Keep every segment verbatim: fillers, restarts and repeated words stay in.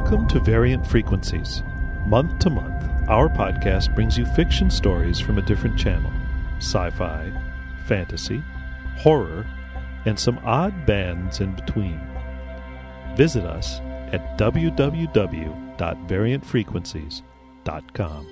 Welcome to Variant Frequencies. Month to month, our podcast brings you fiction stories from a different channel. Sci-fi, fantasy, horror, and some odd bands in between. Visit us at w w w dot variant frequencies dot com.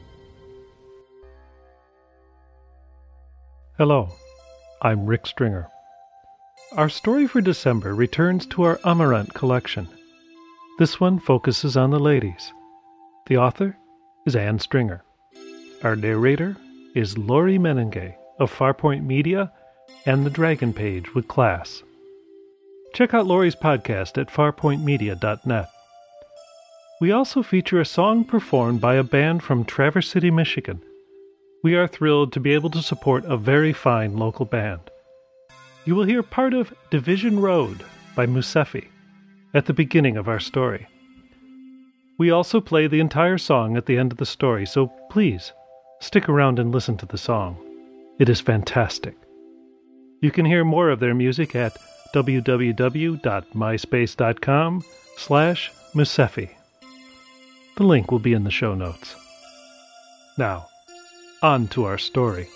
Hello, I'm Rick Stringer. Our story for December returns to our Amarant collection. This one focuses on the ladies. The author is Anne Stringer. Our narrator is Lori Menenge of Farpoint Media and The Dragon Page with Class. Check out Lori's podcast at farpoint media dot net. We also feature a song performed by a band from Traverse City, Michigan. We are thrilled to be able to support a very fine local band. You will hear part of Division Road by Musefi at the beginning of our story. We also play the entire song at the end of the story, so please stick around and listen to the song. It is fantastic. You can hear more of their music at w w w dot myspace dot com slash Musefi. The link will be in the show notes. Now, on to our story.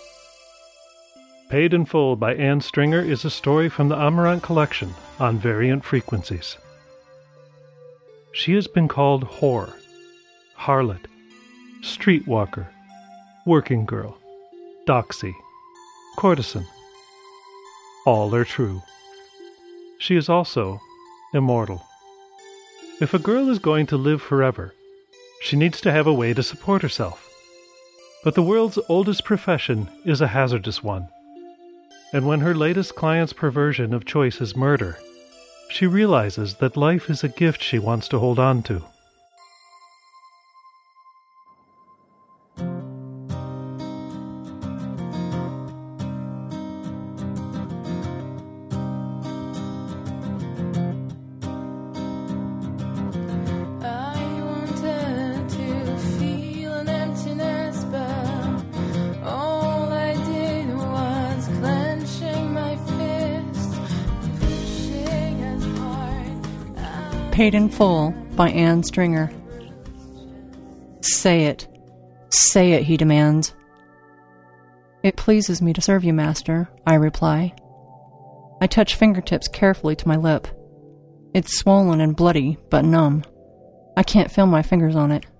Paid in Full by Anne Stringer is a story from the Amarant collection on Variant Frequencies. She has been called whore, harlot, streetwalker, working girl, doxy, courtesan. All are true. She is also immortal. If a girl is going to live forever, she needs to have a way to support herself. But the world's oldest profession is a hazardous one. And when her latest client's perversion of choice is murder, she realizes that life is a gift she wants to hold on to. Paid in Full by Anne Stringer. Say it. Say it, he demands. It pleases me to serve you, master, I reply. I touch fingertips carefully to my lip. It's swollen and bloody, but numb. I can't feel my fingers on it.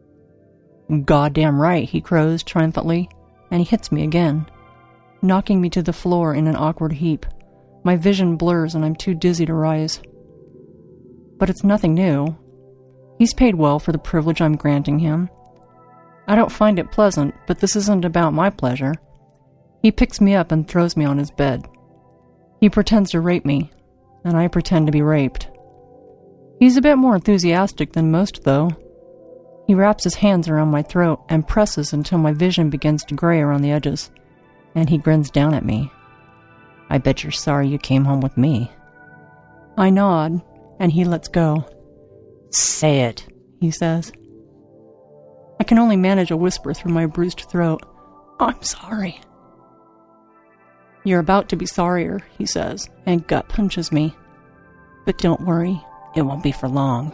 Goddamn right, he crows triumphantly, and he hits me again, knocking me to the floor in an awkward heap. My vision blurs and I'm too dizzy to rise. But it's nothing new. He's paid well for the privilege I'm granting him. I don't find it pleasant, but this isn't about my pleasure. He picks me up and throws me on his bed. He pretends to rape me, and I pretend to be raped. He's a bit more enthusiastic than most, though. He wraps his hands around my throat and presses until my vision begins to gray around the edges, and he grins down at me. I bet you're sorry you came home with me. I nod, and he lets go. Say it, he says. I can only manage a whisper through my bruised throat. I'm sorry. You're about to be sorrier, he says, and gut punches me. But don't worry, it won't be for long.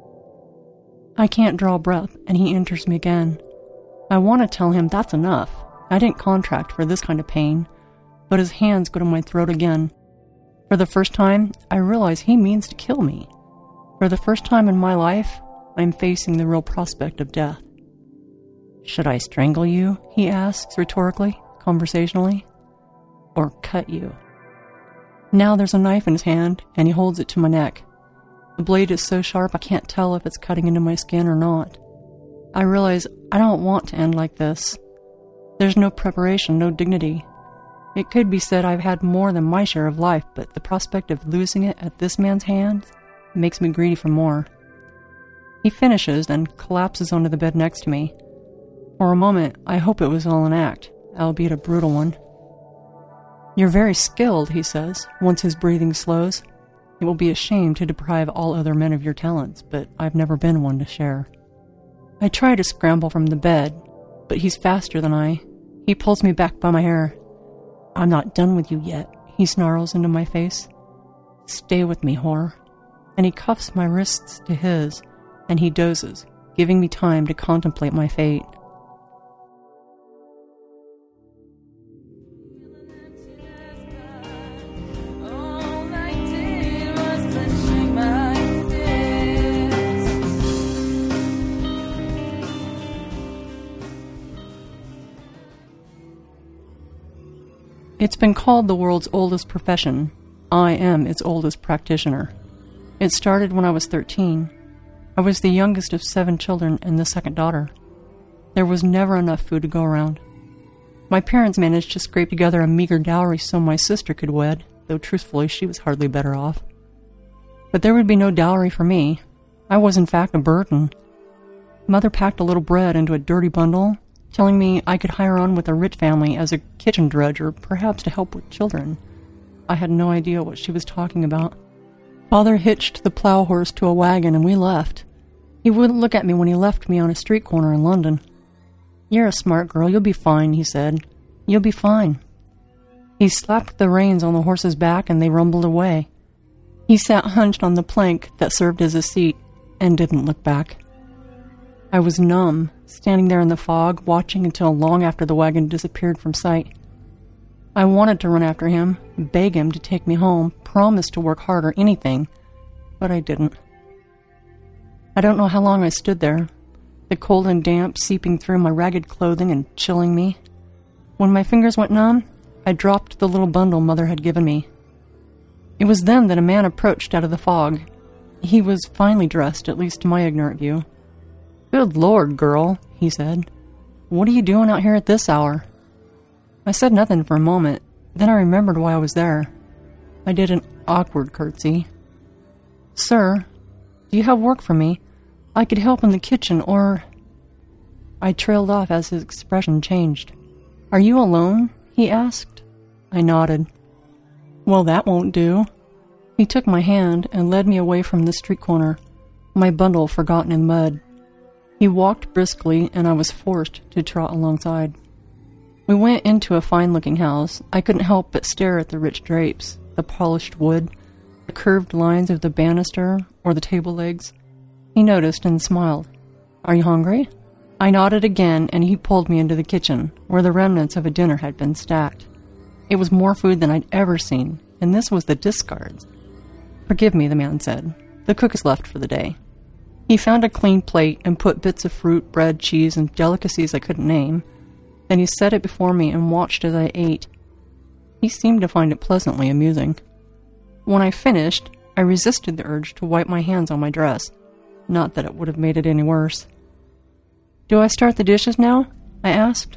I can't draw breath, and he enters me again. I want to tell him that's enough. I didn't contract for this kind of pain, but his hands go to my throat again. For the first time, I realize he means to kill me. For the first time in my life, I'm facing the real prospect of death. Should I strangle you? He asks rhetorically, conversationally. Or cut you? Now there's a knife in his hand, and he holds it to my neck. The blade is so sharp I can't tell if it's cutting into my skin or not. I realize I don't want to end like this. There's no preparation, no dignity. It could be said I've had more than my share of life, but the prospect of losing it at this man's hands makes me greedy for more. He finishes and collapses onto the bed next to me. For a moment, I hope it was all an act, albeit a brutal one. You're very skilled, he says, once his breathing slows. It will be a shame to deprive all other men of your talents, but I've never been one to share. I try to scramble from the bed, but he's faster than I. He pulls me back by my hair. I'm not done with you yet, he snarls into my face. Stay with me, whore. and he cuffs my wrists to his, and he dozes, giving me time to contemplate my fate. It's been called the world's oldest profession. I am its oldest practitioner. It started when I was thirteen. I was the youngest of seven children and the second daughter. There was never enough food to go around. My parents managed to scrape together a meager dowry so my sister could wed, though truthfully she was hardly better off. But there would be no dowry for me. I was in fact a burden. Mother packed a little bread into a dirty bundle, telling me I could hire on with a rich family as a kitchen drudge or perhaps to help with children. I had no idea what she was talking about. Father hitched the plow horse to a wagon and we left. He wouldn't look at me when he left me on a street corner in London. "You're a smart girl, you'll be fine," he said. "You'll be fine." He slapped the reins on the horse's back and they rumbled away. He sat hunched on the plank that served as a seat and didn't look back. I was numb, standing there in the fog, watching until long after the wagon disappeared from sight. I wanted to run after him, beg him to take me home, promise to work hard or anything, but I didn't. I don't know how long I stood there, the cold and damp seeping through my ragged clothing and chilling me. When my fingers went numb, I dropped the little bundle Mother had given me. It was then that a man approached out of the fog. He was finely dressed, at least to my ignorant view. "Good Lord, girl," he said. "What are you doing out here at this hour?" I said nothing for a moment, then I remembered why I was there. I did an awkward curtsy. "Sir, do you have work for me? I could help in the kitchen, or—" I trailed off as his expression changed. "Are you alone?" he asked. I nodded. "Well, that won't do." He took my hand and led me away from the street corner, my bundle forgotten in mud. He walked briskly, and I was forced to trot alongside. We went into a fine-looking house. I couldn't help but stare at the rich drapes, the polished wood, the curved lines of the banister or the table legs. He noticed and smiled. "Are you hungry?" I nodded again, and he pulled me into the kitchen, where the remnants of a dinner had been stacked. It was more food than I'd ever seen, and this was the discards. "Forgive me," the man said. "The cook is left for the day." He found a clean plate and put bits of fruit, bread, cheese, and delicacies I couldn't name. Then he set it before me and watched as I ate. He seemed to find it pleasantly amusing. When I finished, I resisted the urge to wipe my hands on my dress. Not that it would have made it any worse. "Do I start the dishes now?" I asked.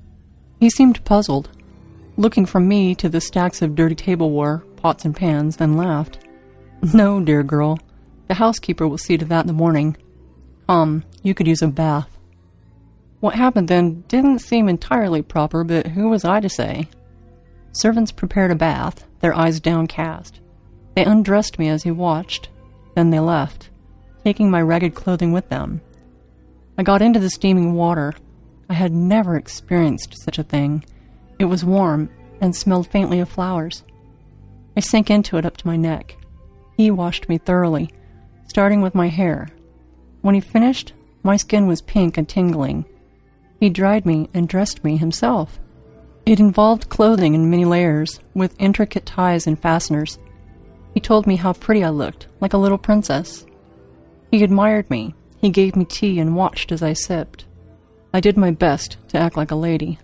He seemed puzzled, looking from me to the stacks of dirty tableware, pots and pans, then laughed. "No, dear girl. The housekeeper will see to that in the morning. Come, you could use a bath." What happened then didn't seem entirely proper, but who was I to say? Servants prepared a bath, their eyes downcast. They undressed me as he watched. Then they left, taking my ragged clothing with them. I got into the steaming water. I had never experienced such a thing. It was warm and smelled faintly of flowers. I sank into it up to my neck. He washed me thoroughly, starting with my hair. When he finished, my skin was pink and tingling. He dried me and dressed me himself. It involved clothing in many layers, with intricate ties and fasteners. He told me how pretty I looked, like a little princess. He admired me. He gave me tea and watched as I sipped. I did my best to act like a lady.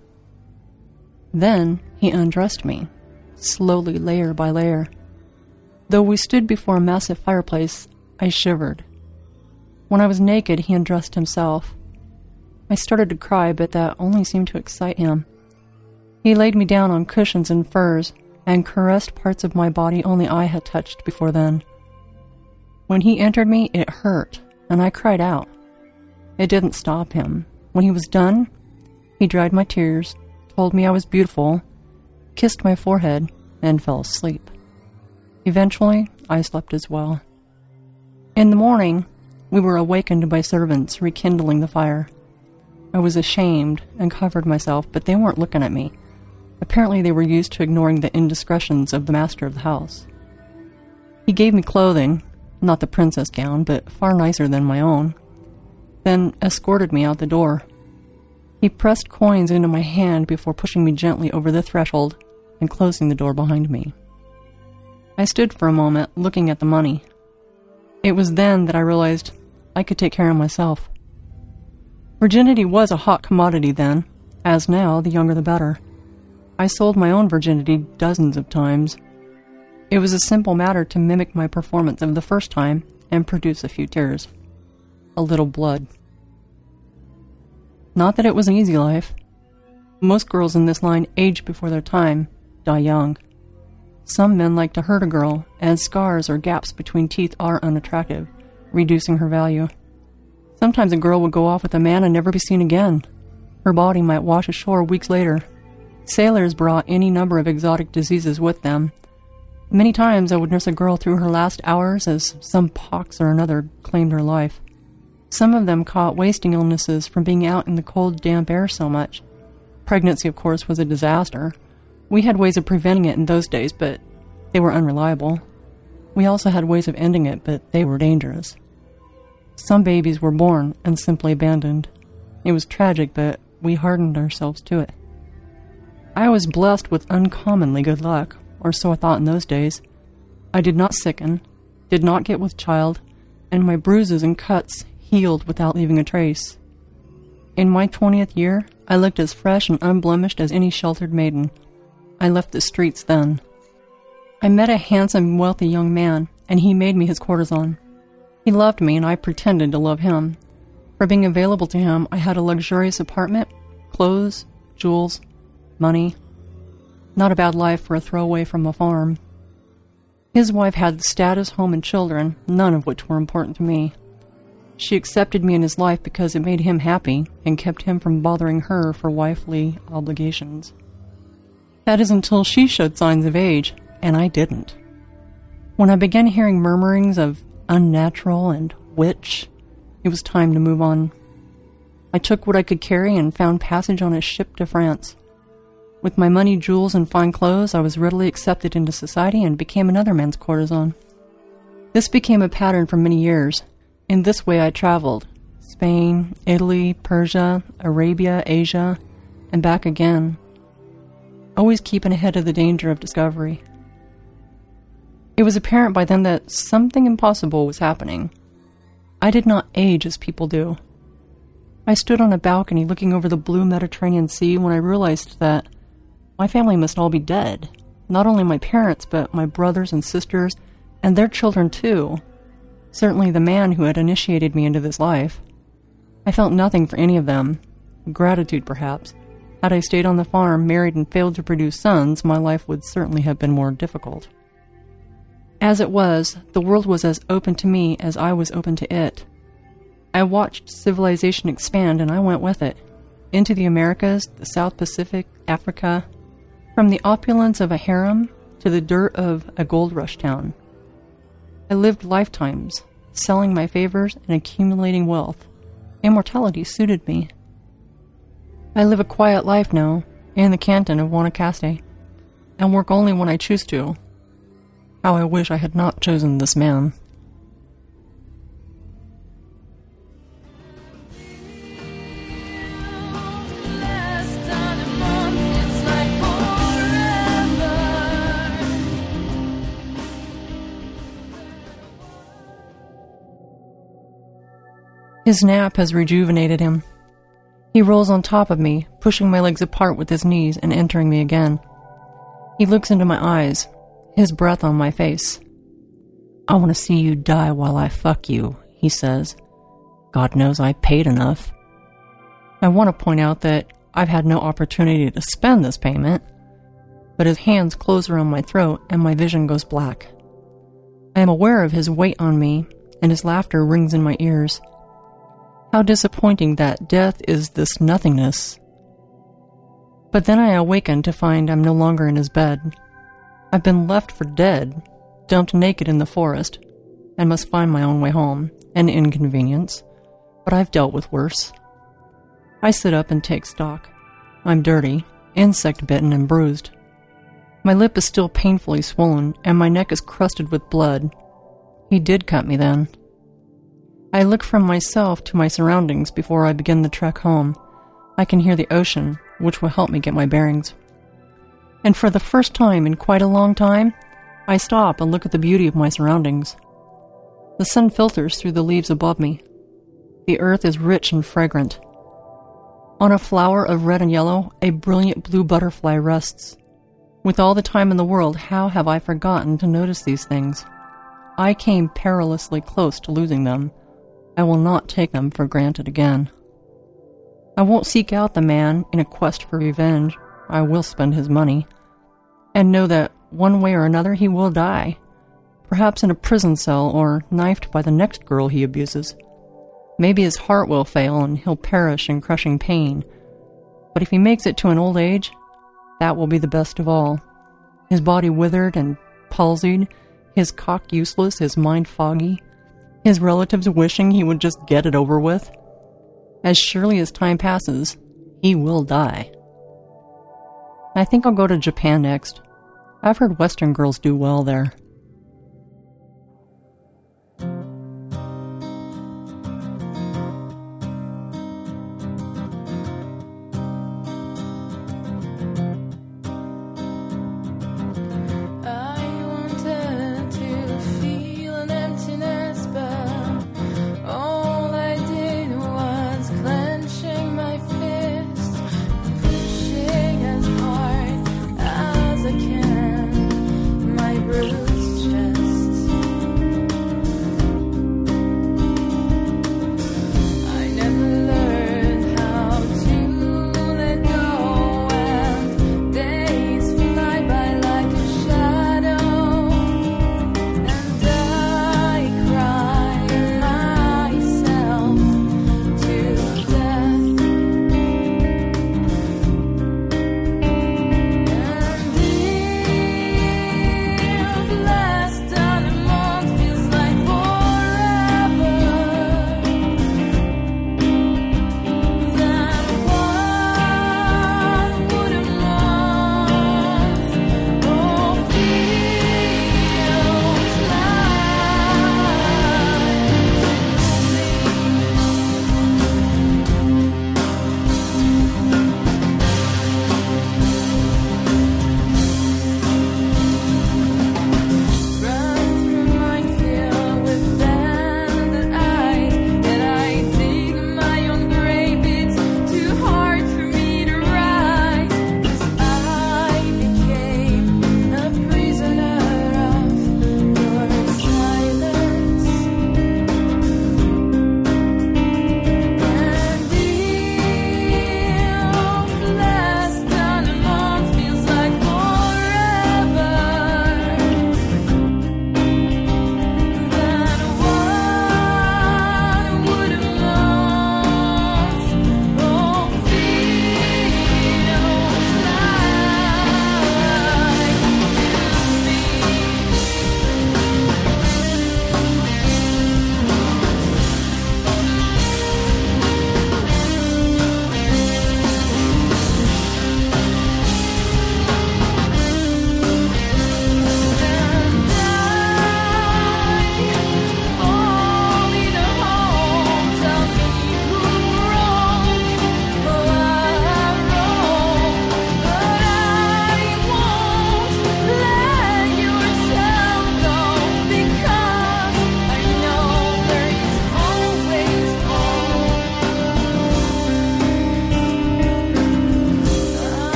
Then he undressed me, slowly, layer by layer. Though we stood before a massive fireplace, I shivered. When I was naked, he undressed himself. I started to cry, but that only seemed to excite him. He laid me down on cushions and furs, and caressed parts of my body only I had touched before then. When he entered me, it hurt, and I cried out. It didn't stop him. When he was done, he dried my tears, told me I was beautiful, kissed my forehead, and fell asleep. Eventually, I slept as well. In the morning, we were awakened by servants rekindling the fire. I was ashamed and covered myself, but they weren't looking at me. Apparently they were used to ignoring the indiscretions of the master of the house. He gave me clothing, not the princess gown, but far nicer than my own, then escorted me out the door. He pressed coins into my hand before pushing me gently over the threshold and closing the door behind me. I stood for a moment, looking at the money. It was then that I realized I could take care of myself. Virginity was a hot commodity then, as now, the younger the better. I sold my own virginity dozens of times. It was a simple matter to mimic my performance of the first time and produce a few tears. A little blood. Not that it was an easy life. Most girls in this line age before their time, die young. Some men like to hurt a girl, as scars or gaps between teeth are unattractive, reducing her value. Sometimes a girl would go off with a man and never be seen again. Her body might wash ashore weeks later. Sailors brought any number of exotic diseases with them. Many times I would nurse a girl through her last hours as some pox or another claimed her life. Some of them caught wasting illnesses from being out in the cold, damp air so much. Pregnancy, of course, was a disaster. We had ways of preventing it in those days, but they were unreliable. We also had ways of ending it, but they were dangerous. Some babies were born and simply abandoned. It was tragic, but we hardened ourselves to it. I was blessed with uncommonly good luck, or so I thought in those days. I did not sicken, did not get with child, and my bruises and cuts healed without leaving a trace. In my twentieth year, I looked as fresh and unblemished as any sheltered maiden. I left the streets then. I met a handsome, wealthy young man, and he made me his courtesan. He loved me, and I pretended to love him. For being available to him, I had a luxurious apartment, clothes, jewels, money. Not a bad life for a throwaway from a farm. His wife had status, home, and children, none of which were important to me. She accepted me in his life because it made him happy and kept him from bothering her for wifely obligations. That is until she showed signs of age, and I didn't. When I began hearing murmurings of unnatural and witch, it was time to move on. I took what I could carry and found passage on a ship to France. With my money, jewels, and fine clothes, I was readily accepted into society and became another man's courtesan. This became a pattern for many years. In this way I traveled. Spain, Italy, Persia, Arabia, Asia, and back again. Always keeping ahead of the danger of discovery. It was apparent by then that something impossible was happening. I did not age as people do. I stood on a balcony looking over the blue Mediterranean Sea when I realized that my family must all be dead. Not only my parents, but my brothers and sisters, and their children too. Certainly the man who had initiated me into this life. I felt nothing for any of them. Gratitude, perhaps. Had I stayed on the farm, married, and failed to produce sons, my life would certainly have been more difficult. As it was, the world was as open to me as I was open to it. I watched civilization expand, and I went with it. Into the Americas, the South Pacific, Africa. From the opulence of a harem to the dirt of a gold rush town. I lived lifetimes, selling my favors and accumulating wealth. Immortality suited me. I live a quiet life now, in the canton of Guanacaste, and work only when I choose to. How I wish I had not chosen this man. His nap has rejuvenated him. He rolls on top of me, pushing my legs apart with his knees and entering me again. He looks into my eyes, his breath on my face. "I want to see you die while I fuck you," he says. God knows I paid enough. I want to point out that I've had no opportunity to spend this payment, but his hands close around my throat and my vision goes black. I am aware of his weight on me, and his laughter rings in my ears. How disappointing that death is this nothingness. But then I awaken to find I'm no longer in his bed. I've been left for dead, dumped naked in the forest, and must find my own way home, an inconvenience, but I've dealt with worse. I sit up and take stock. I'm dirty, insect-bitten and bruised. My lip is still painfully swollen, and my neck is crusted with blood. He did cut me then. I look from myself to my surroundings before I begin the trek home. I can hear the ocean, which will help me get my bearings. And for the first time in quite a long time, I stop and look at the beauty of my surroundings. The sun filters through the leaves above me. The earth is rich and fragrant. On a flower of red and yellow, a brilliant blue butterfly rests. With all the time in the world, how have I forgotten to notice these things? I came perilously close to losing them. I will not take them for granted again. I won't seek out the man in a quest for revenge. I will spend his money, and know that one way or another he will die, perhaps in a prison cell or knifed by the next girl he abuses. Maybe his heart will fail and he'll perish in crushing pain, but if he makes it to an old age, that will be the best of all. His body withered and palsied, his cock useless, his mind foggy, his relatives wishing he would just get it over with. As surely as time passes, he will die. I think I'll go to Japan next. I've heard Western girls do well there. Pushing as hard as I can, my roots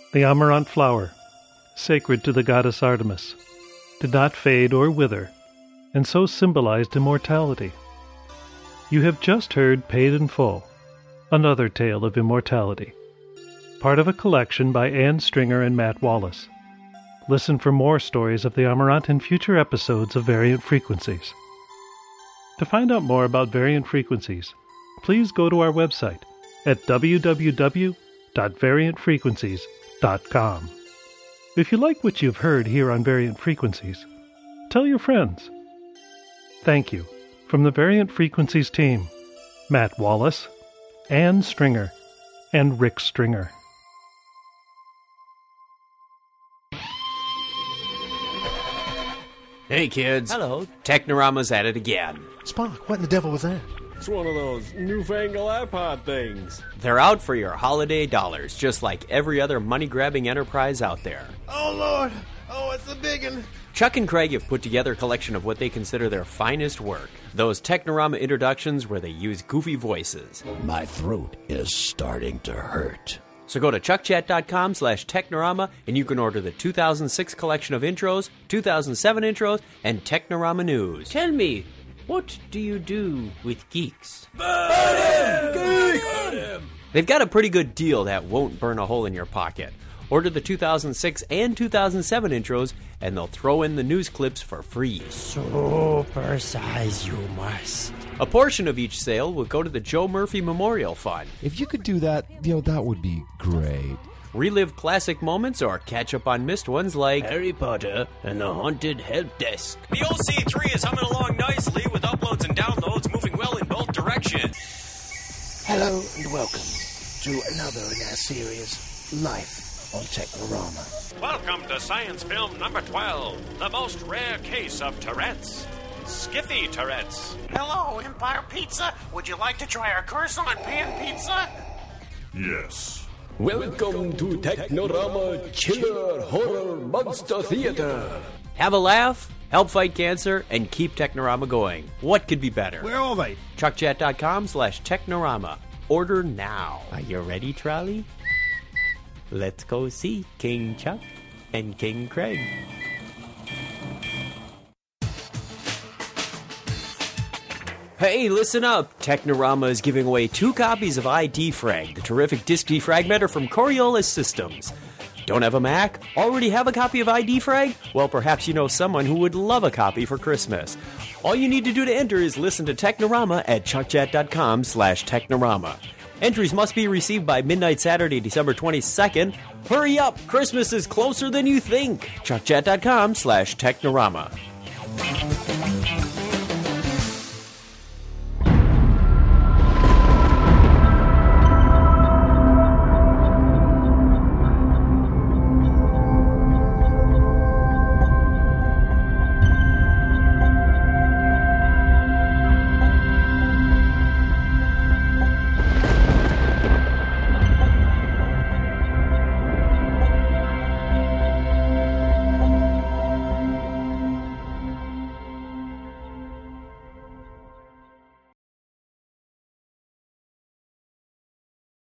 The amaranth flower, sacred to the goddess Artemis, did not fade or wither, and so symbolized immortality. You have just heard Paid in Full, another tale of immortality, part of a collection by Anne Stringer and Matt Wallace. Listen for more stories of the Amaranth in future episodes of Variant Frequencies. To find out more about Variant Frequencies, please go to our website at w w w dot variant frequencies dot com. If you like what you've heard here on Variant Frequencies, tell your friends. Thank you from the Variant Frequencies team, Matt Wallace, Anne Stringer, and Rick Stringer. Hey kids. Hello. Technorama's at it again. Spock, what in the devil was that? It's one of those newfangled iPod things. They're out for your holiday dollars, just like every other money-grabbing enterprise out there. Oh, Lord! Oh, it's a biggin'! Chuck and Craig have put together a collection of what they consider their finest work. Those Technorama introductions where they use goofy voices. My throat is starting to hurt. So go to chuckchat.com slash Technorama and you can order the two thousand six collection of intros, two thousand seven intros, and Technorama news. Tell me, what do you do with geeks? Burn him! Burn him! They've got a pretty good deal that won't burn a hole in your pocket. Order the two thousand six and two thousand seven intros, and they'll throw in the news clips for free. Super size you must. A portion of each sale will go to the Joe Murphy Memorial Fund. If you could do that, you know, that would be great. Relive classic moments or catch up on missed ones like Harry Potter and the Haunted Help Desk. The O C three is humming along nicely with uploads and downloads moving well in both directions. Hello and welcome to another in our series, Life on Technorama. Welcome to science film number twelve, the most rare case of Tourette's. Skiffy Tourette's. Hello, Empire Pizza. Would you like to try our croissant pan pizza? Yes. Welcome to Technorama Chiller Horror Monster Theater. Have a laugh, help fight cancer, and keep Technorama going. What could be better? Where are they? chuckchat.com slash Technorama. Order now. Are you ready, Trolley? Let's go see King Chuck and King Craig. Hey, listen up! Technorama is giving away two copies of iDefrag, the terrific disk defragmenter from Coriolis Systems. Don't have a Mac? Already have a copy of iDefrag? Well, perhaps you know someone who would love a copy for Christmas. All you need to do to enter is listen to Technorama at chuckchat.com slash Technorama. Entries must be received by midnight Saturday, December twenty-second. Hurry up! Christmas is closer than you think! chuckchat.com slash Technorama.